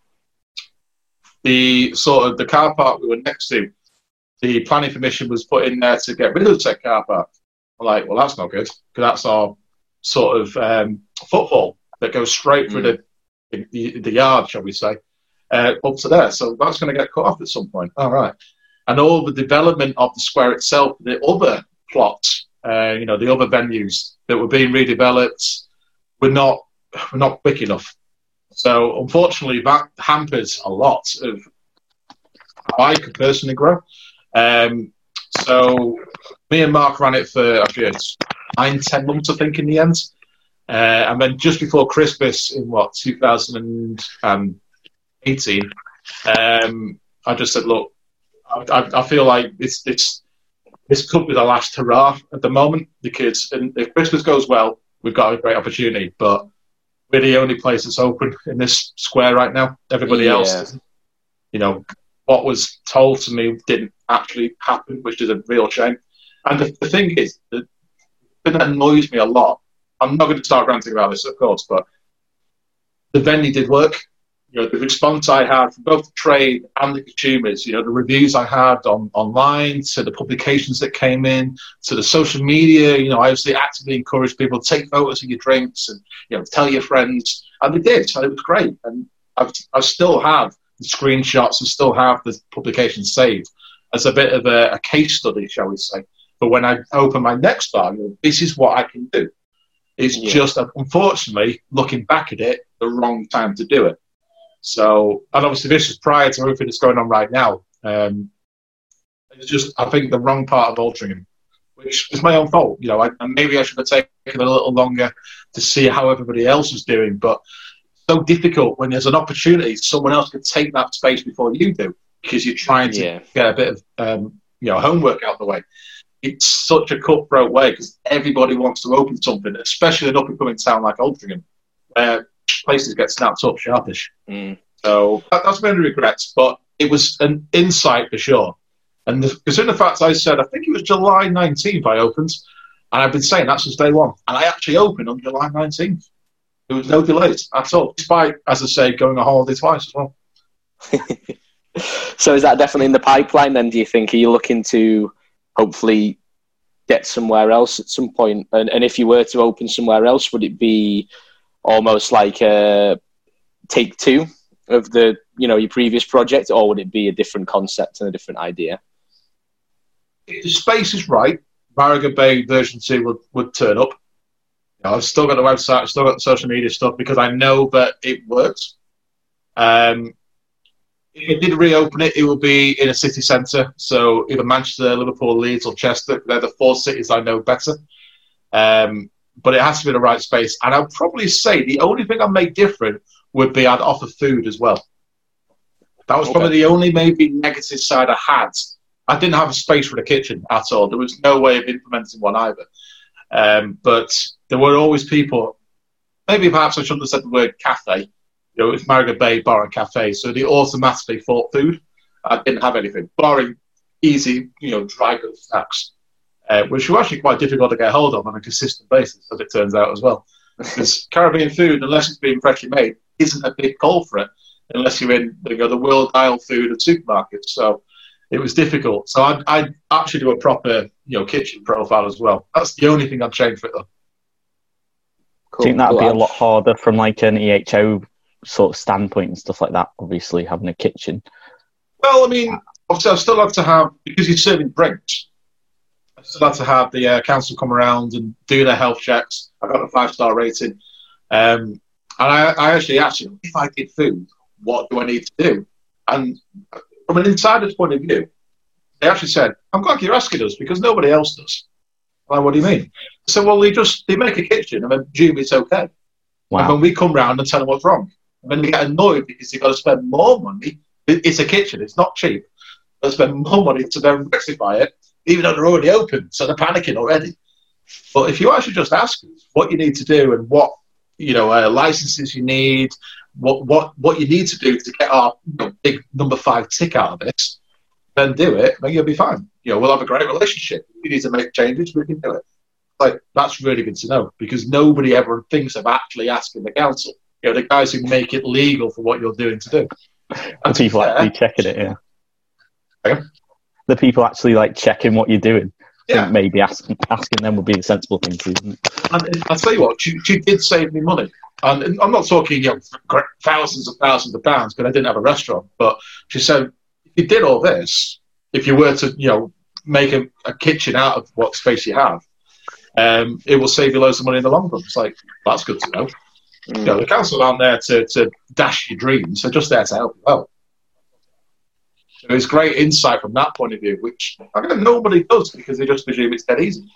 the sort of the car park we were next to, the planning permission was put in there to get rid of the said car park. I'm like, well, that's not good, because that's our sort of um, footfall that goes straight through mm. the, the the yard, shall we say, uh, up to there. So that's going to get cut off at some point. All right. And all the development of the square itself, the other plots, uh, you know, the other venues that were being redeveloped were not were not quick enough. So unfortunately, that hampers a lot of how I could personally grow. Um, so me and Mark ran it for actually nine, ten months, I think, in the end. Uh, and then just before Christmas in what two thousand eighteen, um, I just said, look, I, I feel like it's it's this could be the last hurrah at the moment, because if Christmas goes well, we've got a great opportunity, but we're the only place that's open in this square right now. Everybody yeah. else isn't. You know, what was told to me didn't actually happen, which is a real shame. And the, the thing is, the thing that annoys me a lot, I'm not going to start ranting about this, of course, but the venue did work. You know, the response I had from both the trade and the consumers, you know, the reviews I had on online, to the publications that came in, to the social media, you know, I obviously actively encouraged people to take photos of your drinks and, you know, tell your friends. And they did, and it was great. And I've, I still have the screenshots and still have the publications saved as a bit of a, a case study, shall we say. But when I open my next bar, you know, this is what I can do. It's yeah. just, unfortunately, looking back at it, the wrong time to do it. So, and obviously this is prior to everything that's going on right now. Um, it's just, I think, the wrong part of Altrincham, which is my own fault. You know, I, and maybe I should have taken a little longer to see how everybody else was doing. But it's so difficult when there's an opportunity, someone else could take that space before you do, because you're trying to yeah. get a bit of, um, you know, homework out the way. It's such a cutthroat way, because everybody wants to open something, especially in an up-and-coming town like Altrincham, where places get snapped up sharpish. Mm. So that, that's my only regrets, but it was an insight for sure. And considering the fact I said, I think it was July nineteenth I opened, and I've been saying that since day one, and I actually opened on July nineteenth. There was no delays at all, despite, as I say, going on holiday twice as well. So is that definitely in the pipeline then, do you think? Are you looking to hopefully get somewhere else at some point? And, and if you were to open somewhere else, would it be almost like a take two of the, you know, your previous project, or would it be a different concept and a different idea? If the space is right, Marigot Bay version two would, would turn up. You know, I've still got the website, I've still got the social media stuff, because I know that it works. Um, if it did reopen it, it would be in a city centre. So either Manchester, Liverpool, Leeds or Chester. They're the four cities I know better. Um, but it has to be the right space. And I'd probably say the only thing I'd make different would be I'd offer food as well. That was okay. probably the only maybe negative side I had. I didn't have a space for the kitchen at all. There was no way of implementing one either. Um, but there were always people, maybe perhaps I shouldn't have said the word cafe. You know, it's Marigot Bay Bar and Cafe, so they automatically thought food. I didn't have anything, barring easy, you know, dry goods snacks, uh, which were actually quite difficult to get hold of on a consistent basis, as it turns out as well. Because Caribbean food, unless it's being freshly made, isn't a big call for it, unless you're in, you know, the World Isle food and supermarkets. So it was difficult. So I'd, I'd actually do a proper, you know, kitchen profile as well. That's the only thing I'd change for it, though. Cool. Do you think that would cool. be a lot harder from like an E H O sort of standpoint and stuff like that, obviously, having a kitchen? Well, I mean, obviously, I still have to have, because you're serving drinks, I still have to have the uh, council come around and do their health checks. I got a five-star rating. Um, and I, I actually asked them, if I did food, what do I need to do? And from an insider's point of view, they actually said, I'm glad you're asking us because nobody else does. Like, what do you mean? So, well, they just they make a kitchen and then presume it's okay. Wow. And when we come round and tell them what's wrong, and then they get annoyed because they've got to spend more money. It's a kitchen, it's not cheap. They'll spend more money to then rectify it, even though they're already open, so they're panicking already. But if you actually just ask us what you need to do and what, you know, uh, licenses you need, what what what you need to do to get our, you know, big number five tick out of this, then do it, then you'll be fine. You know, we'll have a great relationship. If you need to make changes, we can do it. Like, that's really good to know, because nobody ever thinks of actually asking the council. You know, the guys who make it legal for what you're doing to do. And the people fair, actually checking it, yeah. Okay. The people actually like checking what you're doing. Yeah. I think maybe asking asking them would be the sensible thing to do. And, and I'll tell you what, she, she did save me money. And I'm not talking, you know, thousands and thousands of pounds, because I didn't have a restaurant. But she said, if you did all this, if you were to, you know, make a, a kitchen out of what space you have, um, it will save you loads of money in the long run. It's like, that's good to know. Mm. You know, the council aren't there to, to dash your dreams; they're just there to help you out. So it's great insight from that point of view, which I mean, nobody does because they just presume it's dead easy.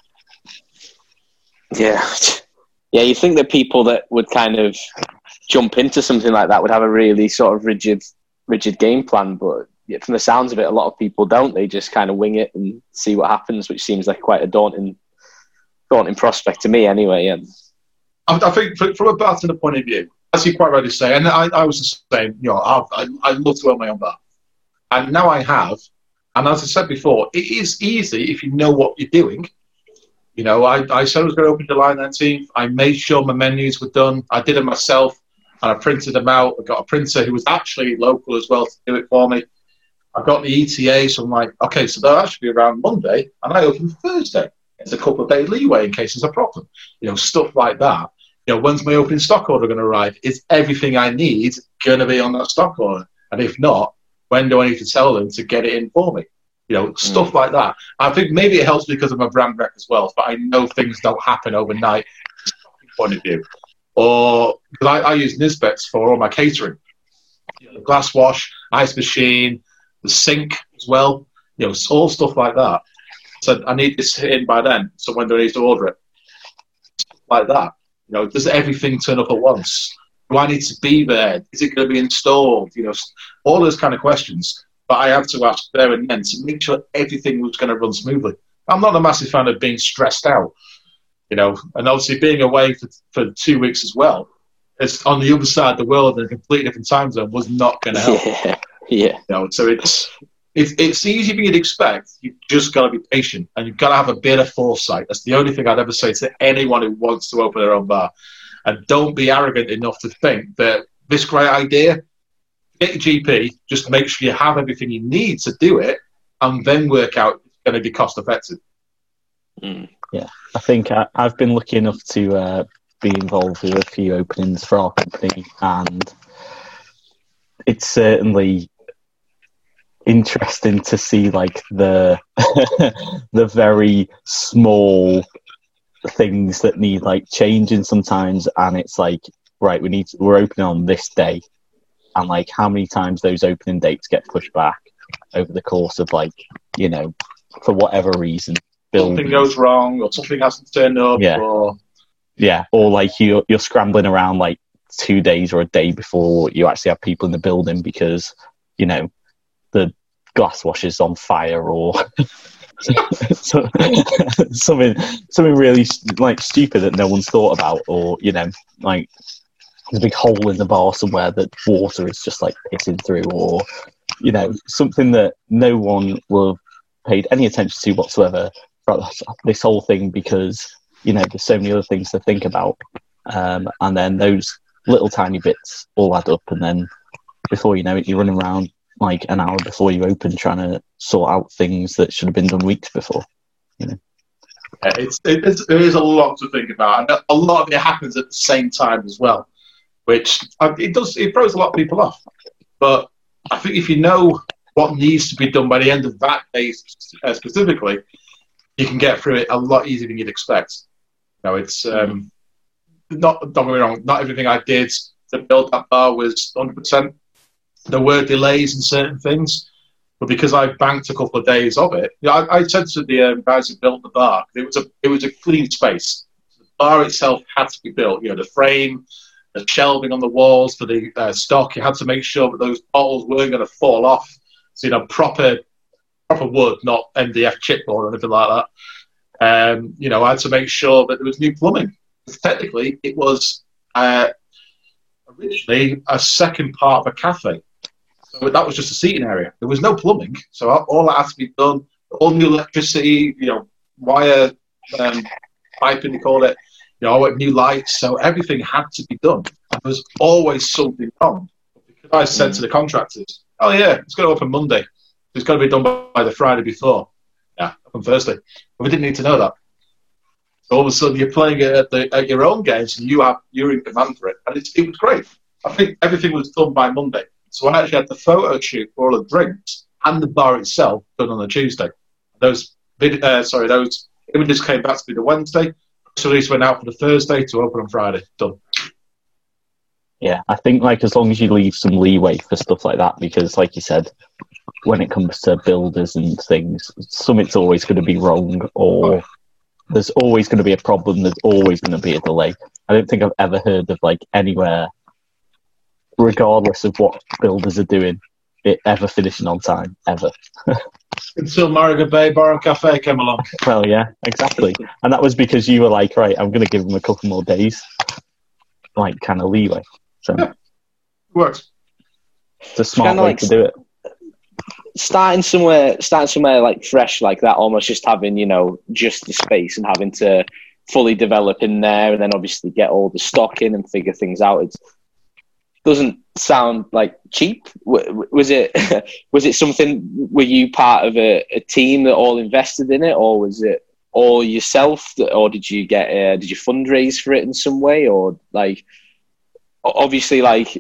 Yeah, yeah. You think that people that would kind of jump into something like that would have a really sort of rigid, rigid game plan, but from the sounds of it, a lot of people don't. They just kind of wing it and see what happens, which seems like quite a daunting, daunting prospect to me, anyway. And I think from a bartender point of view, as you quite rightly say, and I, I was the same, you know, I, I love to own my own bar. And now I have, and as I said before, it is easy if you know what you're doing. You know, I, I said I was going to open July nineteenth. I made sure my menus were done. I did them myself, and I printed them out. I got a printer who was actually local as well to do it for me. I got the E T A, so I'm like, okay, so they'll actually be around Monday, and I open Thursday. It's a couple of day leeway in case there's a problem. You know, stuff like that. You know, when's my opening stock order going to arrive? Is everything I need going to be on that stock order? And if not, when do I need to tell them to get it in for me? You know, stuff mm. like that. I think maybe it helps because of my brand rep as well, but I know things don't happen overnight from a point of view. Or, because I, I use Nisbets for all my catering. You know, the glass wash, ice machine, the sink as well. You know, all stuff like that. So I need this in by then, so when do I need to order it? Stuff like that. You know, does everything turn up at once? Do I need to be there? Is it going to be installed? You know, all those kind of questions. But I have to ask there and then to make sure everything was going to run smoothly. I'm not a massive fan of being stressed out, you know, and obviously being away for, for two weeks as well. It's on the other side of the world in a completely different time zone was not going to help. Yeah, yeah. You know, so it's it's it's easier than you'd expect. You've just got to be patient and you've got to have a bit of foresight. That's the only thing I'd ever say to anyone who wants to open their own bar. And don't be arrogant enough to think that this great idea, get your G P, just make sure you have everything you need to do it, and then work out it's going to be cost effective. Mm. Yeah, I think I, I've been lucky enough to uh, be involved with a few openings for our company, and it's certainly interesting to see like the the very small things that need like changing sometimes, and it's like, right, we need to, we're opening on this day, and like how many times those opening dates get pushed back over the course of like, you know, for whatever reason, building. Something goes wrong or something hasn't turned up. Yeah, or yeah, or like you're you're scrambling around like two days or a day before you actually have people in the building because, you know, the glass washer's on fire or so, something something really like stupid that no one's thought about, or you know, like there's a big hole in the bar somewhere that water is just like pissing through, or you know, something that no one will have paid any attention to whatsoever throughout this whole thing because, you know, there's so many other things to think about, um, and then those little tiny bits all add up, and then before you know it, you're running around like an hour before you open, trying to sort out things that should have been done weeks before. You know, yeah, it's, it's there is a lot to think about, and a lot of it happens at the same time as well, which it does it throws a lot of people off. But I think if you know what needs to be done by the end of that day uh, specifically, you can get through it a lot easier than you'd expect. You know, it's um, not don't get me wrong, not everything I did to build that bar was one hundred percent. There were delays in certain things, but because I banked a couple of days of it, you know, I, I said to the um, guys who built the bar, it was a it was a clean space. The bar itself had to be built. You know, the frame, the shelving on the walls for the uh, stock. You had to make sure that those bottles weren't going to fall off. So, you know, proper proper wood, not M D F chipboard or anything like that. Um, you know, I had to make sure that there was new plumbing. Because technically, it was uh, originally a second part of a cafe. So that was just a seating area. There was no plumbing. So all that had to be done. All new electricity, you know, wire, um, piping, they call it, you know, new lights. So everything had to be done. There was always something wrong. Because I said mm. to the contractors, oh, yeah, it's going to open Monday. It's got to be done by the Friday before. Yeah, on Thursday. But we didn't need to know that. So all of a sudden, you're playing it at, the, at your own games, and you have you're in demand for it, and it's, it was great. I think everything was done by Monday, so I actually had the photo shoot for all the drinks and the bar itself done on a Tuesday. Those vid- uh, sorry, those images came back to me the Wednesday. So these went out for the Thursday to open on Friday. Done. Yeah, I think like as long as you leave some leeway for stuff like that, because like you said, when it comes to builders and things, something's always going to be wrong, or there's always going to be a problem. There's always going to be a delay. I don't think I've ever heard of like anywhere, regardless of what builders are doing, it ever finishing on time, ever. Until Marigot Bay Bar and Cafe came along. Well, yeah, exactly. And that was because you were like, right, I'm going to give them a couple more days, like kind of leeway. So yeah, it works. It's a smart way like to do it. Starting somewhere, starting somewhere like fresh like that, almost just having, you know, just the space and having to fully develop in there, and then obviously get all the stock in and figure things out. It doesn't sound like cheap. Was it? Was it something? Were you part of a, a team that all invested in it, or was it all yourself? Or did you get? Uh, did you fundraise for it in some way, or like? Obviously, like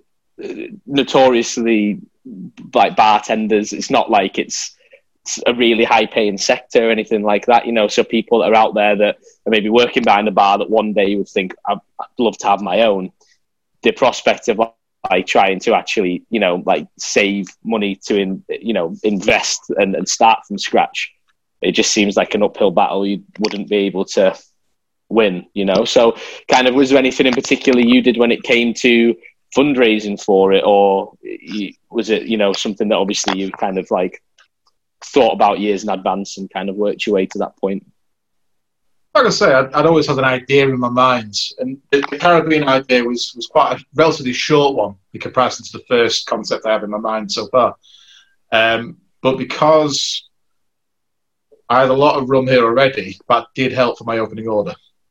notoriously, like bartenders, it's not like it's, it's a really high-paying sector or anything like that, you know. So people that are out there that are maybe working behind a bar that one day you would think, I'd, I'd love to have my own. The prospect of like trying to actually, you know, like save money to, in, you know, invest and, and start from scratch, it just seems like an uphill battle you wouldn't be able to win, you know. So kind of, was there anything in particular you did when it came to fundraising for it, or was it, you know, something that obviously you kind of like thought about years in advance and kind of worked your way to that point? Like I say, I'd, I'd always had an idea in my mind, and the, the Caribbean idea was, was quite a relatively short one in comparison to the first concept I have in my mind so far. Um, but because I had a lot of rum here already, that did help for my opening order.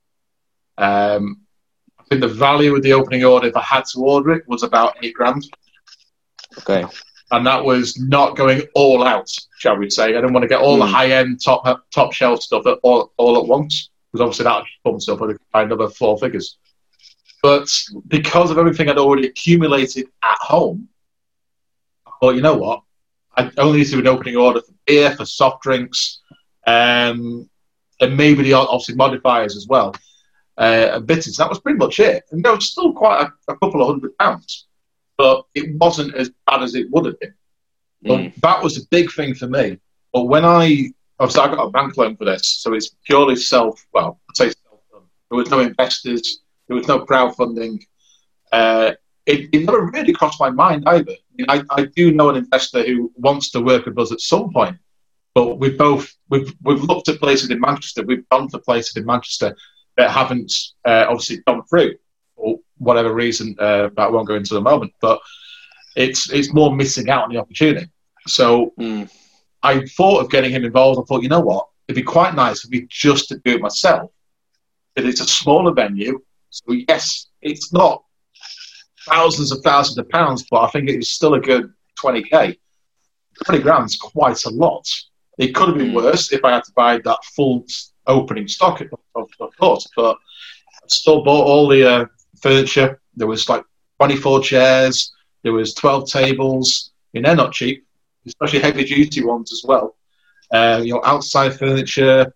Um, I think the value of the opening order, if I had to order it, was about eight grand. Okay. And that was not going all out, shall we say. I didn't want to get all mm. the high-end, top top shelf stuff at all, all at once, because obviously that bumps up by another four figures. But because of everything I'd already accumulated at home, I thought, you know what? I only need to do an opening order for beer, for soft drinks, um, and maybe the obviously modifiers as well, uh, and bitters. That was pretty much it. And there was still quite a, a couple of hundred pounds, but it wasn't as bad as it would have been. Mm. But that was a big thing for me. But when I, obviously I got a bank loan for this, so it's purely self, well, I'd say self-done. There was no investors, there was no crowdfunding. Uh, it, it never really crossed my mind either. I, mean, I, I do know an investor who wants to work with us at some point, but we've both, we've, we've looked at places in Manchester, we've gone to places in Manchester that haven't uh, obviously gone through, for whatever reason, uh, that I won't go into in a moment, but it's it's more missing out on the opportunity. So mm. I thought of getting him involved. I thought, you know what, it'd be quite nice for me just to do it myself. But it's a smaller venue, so yes, it's not thousands and thousands of pounds, but I think it's still a good twenty K. twenty grand's quite a lot. It could have been worse if I had to buy that full opening stock, of, of course, but I still bought all the uh, furniture. There was like twenty-four chairs, there was twelve tables, and they're not cheap, especially heavy-duty ones as well. Uh, you know, outside furniture,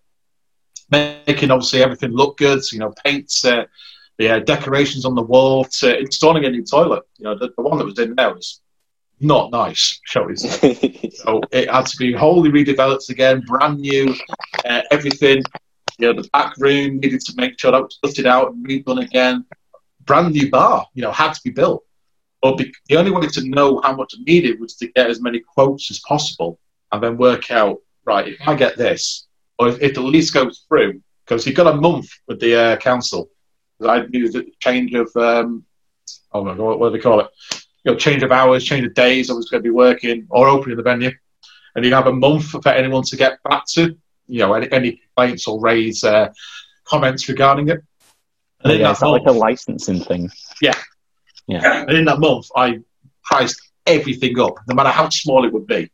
making obviously everything look good, you know, paints, uh, the uh, decorations on the wall, to installing a new toilet. You know, the, the one that was in there was not nice, shall we say. So it had to be wholly redeveloped again, brand new, uh, everything. You know, the back room needed to make sure that was dusted out and redone again. Brand new bar, you know, had to be built. But be- the only way to know how much it needed was to get as many quotes as possible and then work out, right, if I get this, or if, if the lease goes through, because he got a month with the uh, council. I knew the change of, um, oh my God, what do they call it? You know, change of hours, change of days I was going to be working or opening the venue. And you have a month for anyone to get back to, you know, any, any complaints or raise uh, comments regarding it. And oh, yeah, it's like a licensing thing. Yeah. Yeah. And in that month, I priced everything up, no matter how small it would be.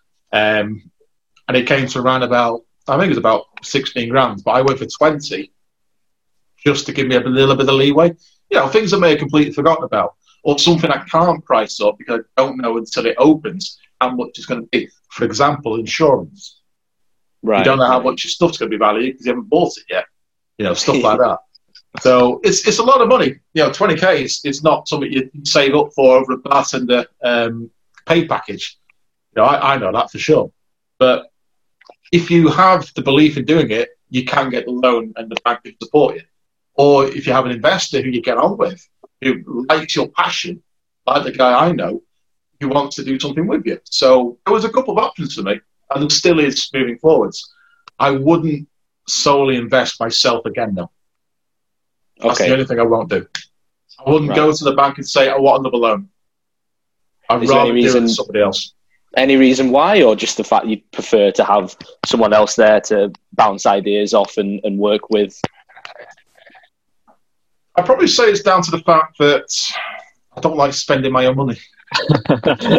Um, and it came to around about, I think it was about sixteen grand, but I went for twenty just to give me a little bit of leeway. You know, things I may have completely forgotten about, or something I can't price up because I don't know until it opens how much it's going to be. For example, insurance. Right. You don't know how right. much your stuff's going to be valued because you haven't bought it yet. You know, stuff like that. So it's it's a lot of money. You know, twenty K is it's not something you save up for over a bartender um, pay package. You know, I, I know that for sure. But if you have the belief in doing it, you can get the loan and the bank can support you. Or if you have an investor who you get on with, who likes your passion, like the guy I know, who wants to do something with you. So there was a couple of options for me, and there still is moving forwards. I wouldn't solely invest myself again, though. That's Okay. the only thing I won't do. I wouldn't Right. go to the bank and say, I want another loan. I'd Is there rather any do it reason- with somebody else. Any reason why, or just the fact you prefer to have someone else there to bounce ideas off and, and work with? I'd probably say it's down to the fact that I don't like spending my own money. I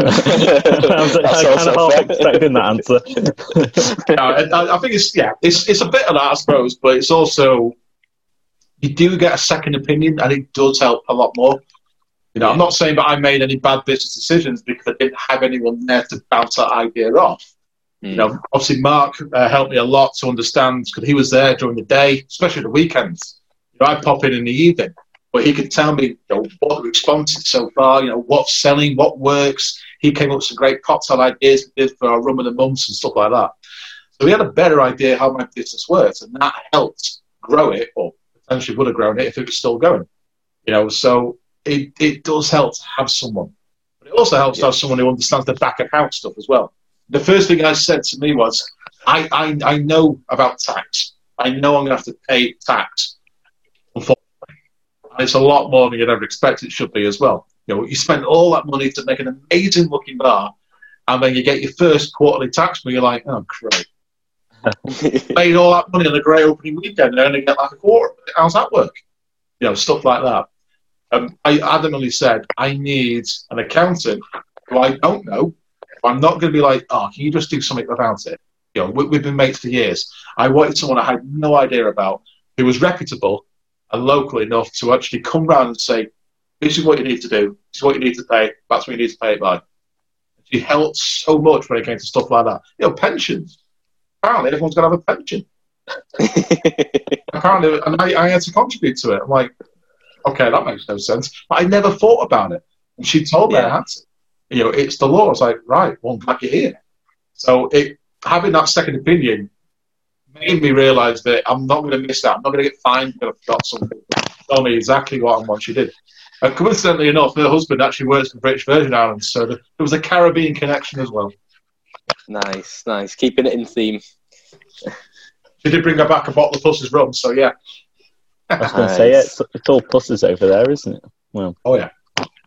was That's kind also of half fair. expecting that answer. No, I, I think it's, yeah, it's, it's a bit of that, I suppose, but it's also, you do get a second opinion, and it does help a lot more. You know, I'm not saying that I made any bad business decisions because I didn't have anyone there to bounce that idea off. Mm. You know, obviously Mark uh, helped me a lot to understand because he was there during the day, especially the weekends. You know, I'd pop in in the evening, but he could tell me, you know, what the response is so far, you know, what's selling, what works. He came up with some great cocktail ideas we did for our rum of the months and stuff like that. So we had a better idea how my business works, and that helped grow it, or potentially would have grown it if it was still going. You know, so it, it does help to have someone. But it also helps to have someone who understands the back of house stuff as well. The first thing I said to me was, I, I, I know about tax. I know I'm going to have to pay tax, unfortunately. And it's a lot more than you'd ever expect it should be as well. You know, you spend all that money to make an amazing looking bar, and then you get your first quarterly tax bill, you're like, oh, great. Made all that money on a great opening weekend and only get like a quarter. How's that work? You know, stuff like that. Um, I adamantly said, I need an accountant who I don't know. I'm not going to be like, oh, can you just do something about it? You know, we, we've been mates for years. I wanted someone I had no idea about who was reputable and local enough to actually come round and say, this is what you need to do. This is what you need to pay. That's what you need to pay it by. She helped so much when it came to stuff like that. You know, pensions. Apparently, everyone's got to have a pension. Apparently, and I, I had to contribute to it. I'm like, okay, that makes no sense. But I never thought about it. And she told me Yeah. I had to. You know, it's the law. I was like, right, well, I'm glad you're here. So it, having that second opinion made me realise that I'm not going to miss that. I'm not going to get fined because I forgot something. Tell me exactly what and what she did. And coincidentally enough, her husband actually works for British Virgin Islands, so there was a Caribbean connection as well. Nice, nice. Keeping it in theme. She did bring her back a bottle of Puss's rum, so yeah. I was going to say, yeah, it's, it's all pusses over there, isn't it? Well, Oh yeah.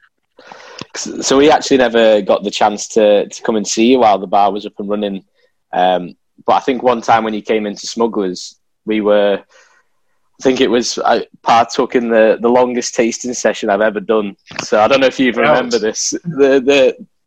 So we actually never got the chance to, to come and see you while the bar was up and running. Um, but I think one time when you came into Smugglers, we were, I think it was, I partook in the, the longest tasting session I've ever done. So I don't know if you even Yeah. remember this. The the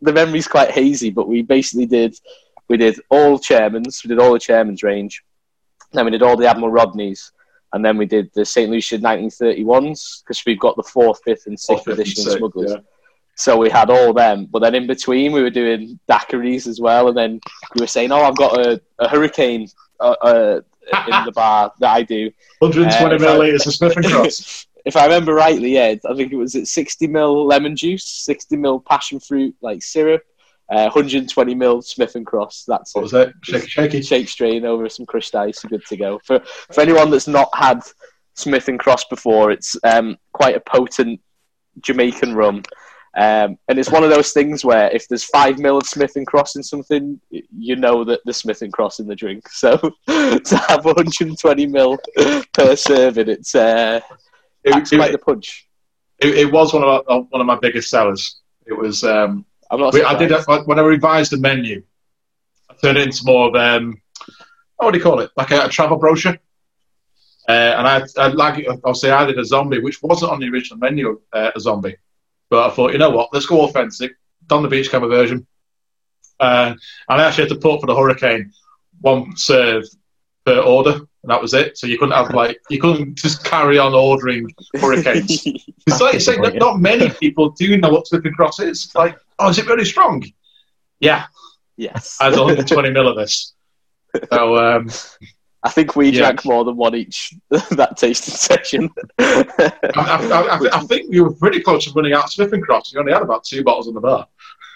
the memory's quite hazy, but we basically did we did all Chairman's, we did all the Chairman's range, then we did all the Admiral Rodneys, and then we did the Saint Lucia nineteen thirty-ones because we've got the fourth, fifth, and sixth Fourth, fifth, edition and of sixth, Smugglers. yeah. So we had all them, but then in between we were doing daiquiris as well, and then you were saying, "Oh, I've got a, a Hurricane uh, uh, in the bar that I do." one hundred twenty Uh, if millilitres I- of Smith and Cross. If I remember rightly, yeah, I think it was at sixty mil lemon juice, sixty mil passion fruit like syrup, uh, one hundred twenty mil Smith and Cross. That's What it. was it? Shaky, shaky. Shake strain over some crushed ice, you're good to go. For for anyone that's not had Smith and Cross before, it's um, quite a potent Jamaican rum. Um, and it's one of those things where if there's five mil of Smith and Cross in something, you know that there's Smith and Cross in the drink. So to have one hundred twenty mil per serving, it's uh, It, packs it- quite the punch. it- it was one of, our, one of my biggest sellers. It was. Um, I'm not. we, I did surprised. when I revised the menu. I turned it into more of um, what do you call it? Like a, a travel brochure. Uh, and I, I like obviously I did a zombie, which wasn't on the original menu. Uh, a zombie, but I thought, you know what? Let's go authentic. Don the Beach kind of version. Uh, and I actually had to put for the Hurricane one serve per order, and that was it. So you couldn't have like you couldn't just carry on ordering Hurricanes. It's like you say, not, not many people do know what Smith and Cross is. It's like, oh, is it really strong? Yeah, Yes. I had one hundred twenty mil of this. So um, I think we Yeah. drank more than one each that tasting session. I, I, I, I think we were pretty close to running out of Smith and Cross. We only had about two bottles in the bar.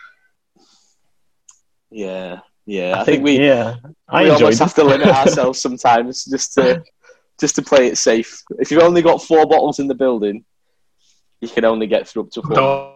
yeah, yeah. I, think, we, yeah, I we enjoyed almost it. have to limit ourselves sometimes just to just to play it safe. If you've only got four bottles in the building, you can only get through up to four. No,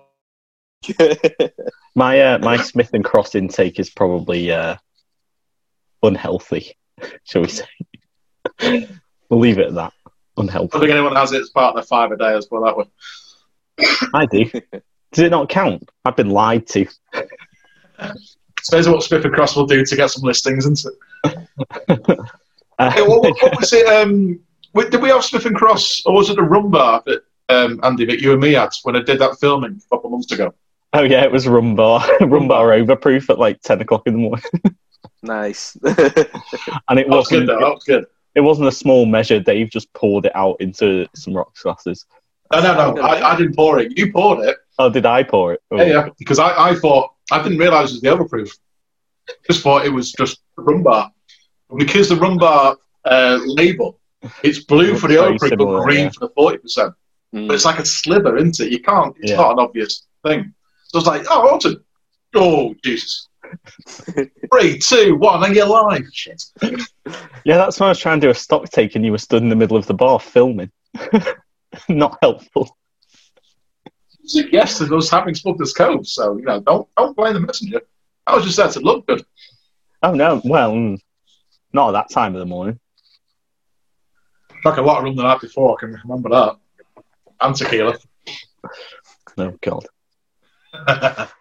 My uh, my Smith and Cross intake is probably uh, unhealthy, shall we say? We'll leave it at that. I Unhealthy. don't think anyone has it as part of their five a day as well. That way. I do. Does it not count? I've been lied to. Depends on what Smith and Cross will do to get some listings, isn't it? Uh, Hey, what, what, what was it? Um, wait, did we have Smith and Cross, or was it a rum bar that um, Andy that you and me had when I did that filming a couple of months ago? oh yeah, it was rum bar, rum bar overproof at like ten o'clock in the morning, Nice. and it That was good, wasn't. though. That was good. It wasn't a small measure. Dave just poured it out into some rocks glasses. No, no, no. I, I didn't pour it. You poured it. Oh, did I pour it? Oh. Yeah, yeah. Because I, I thought I didn't realise it was the overproof. Just thought it was just a rum bar. Because the rum bar uh, label, it's blue for the Very overproof, similar, but green yeah. for the forty percent. Mm. But it's like a sliver, isn't it? You can't. It's Yeah. not an obvious thing. So I was like, oh, Alton. Oh, Jesus. Three, two, one, and you're live. Shit. Yeah, that's when I was trying to do a stock take, and you were stood in the middle of the bar filming. Not helpful. It's like, yes, it was having Smuggler's Cove, so you know, don't don't blame the messenger. I was just there to look good. Oh no, well, mm, not at that time of the morning. Drank a lot of rum the night before. I can remember that. And tequila. Oh god.